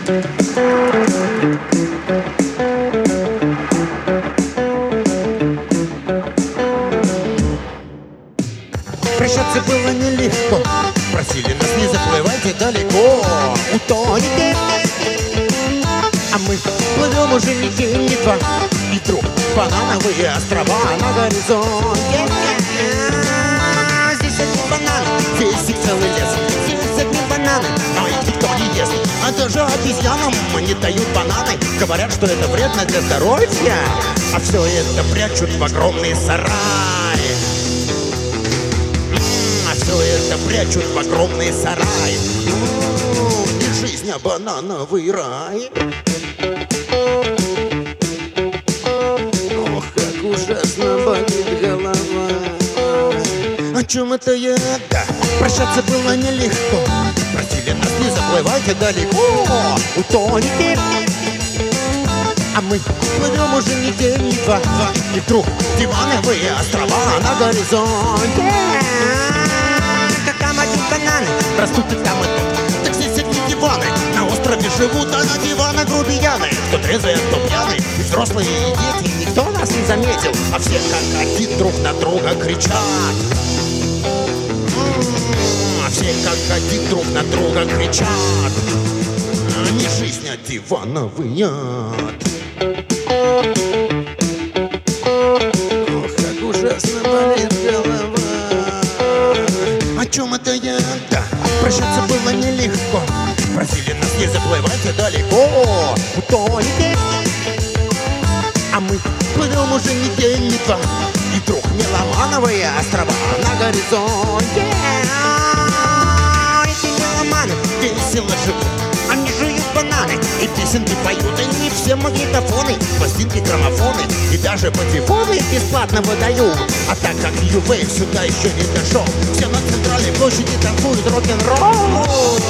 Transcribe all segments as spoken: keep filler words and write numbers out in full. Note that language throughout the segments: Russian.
Прощаться было нелегко, просили нас не заплывайте далеко, утоните. А мы плывем уже не день, не два, и вдруг банановые острова на горизонте. Здесь одни бананы, здесь их целый лес. Здесь одни бананы, но их никто не ест. А даже обезьянам не дают бананы. Говорят, что это вредно для здоровья, а все это прячут в огромные сараи. А все это прячут в огромные сараи. И жизнь, а банановый рай. Ох, как ужасно болит голова. О чем это я? Да, прощаться было нелегко. Просили нас не заплывайте далеко, утоните. А мы плывем уже не день, не два, и вдруг дивановые острова на горизонте. Как там один банан, растут и там и тут. Так здесь одни диваны, на острове живут, а на диванах грубияны. Кто трезвый, а кто пьяный, и взрослые, и дети. Никто нас не заметил, а все как один друг на друга кричат. А все как один друг на друга кричат. Не жизнь, а дивановый ад. Ох, как ужасно болит голова. О чем это я? Да, прощаться было нелегко. Просили нас не заплывайте далеко, утоните. А мы плывем уже не день, не два, и вдруг меломановые острова на горизонте. Эти меломаны весело живут, они жуют бананы и песенки поют. И не все магнитофоны, пластинки, граммофоны и даже патефоны бесплатно выдают. А так как Ю-Вейв сюда еще не дошел, все на центральной площади танцуют рок-н-ролл.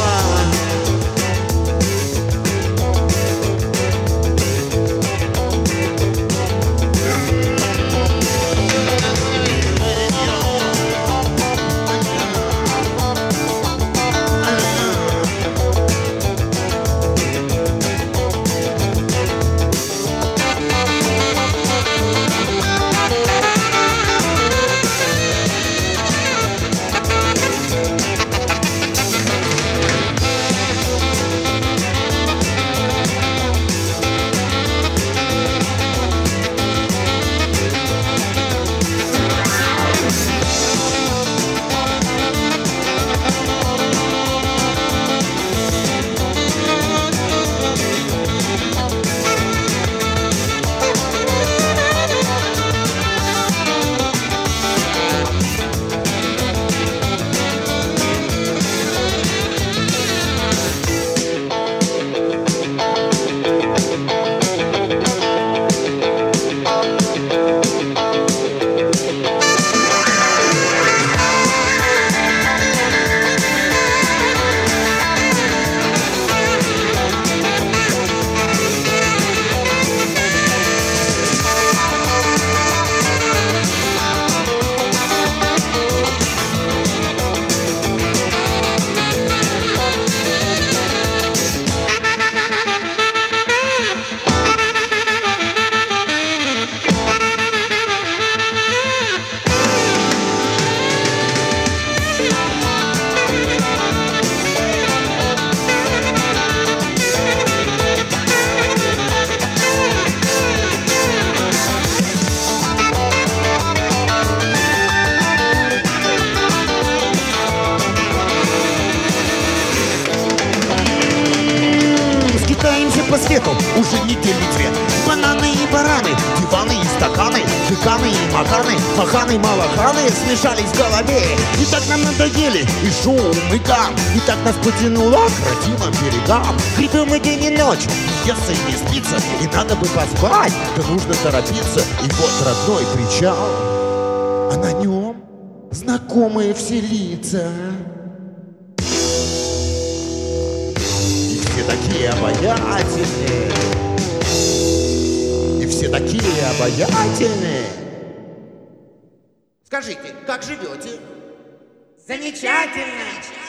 По свету уже недели две. Бананы и бараны, диваны и стаканы, деканы и маканы, маханы, малаханы смешались в голове. И так нам надоели и шум, и гам. И так нас потянуло к родимым берегам. Гребем и день и ночь, и естся и не спится. И надо бы поспать, да нужно торопиться. И вот родной причал, а на нем знакомые все лица. Все такие обаятельные, и все такие обаятельные. Скажите, как живете? Замечательно!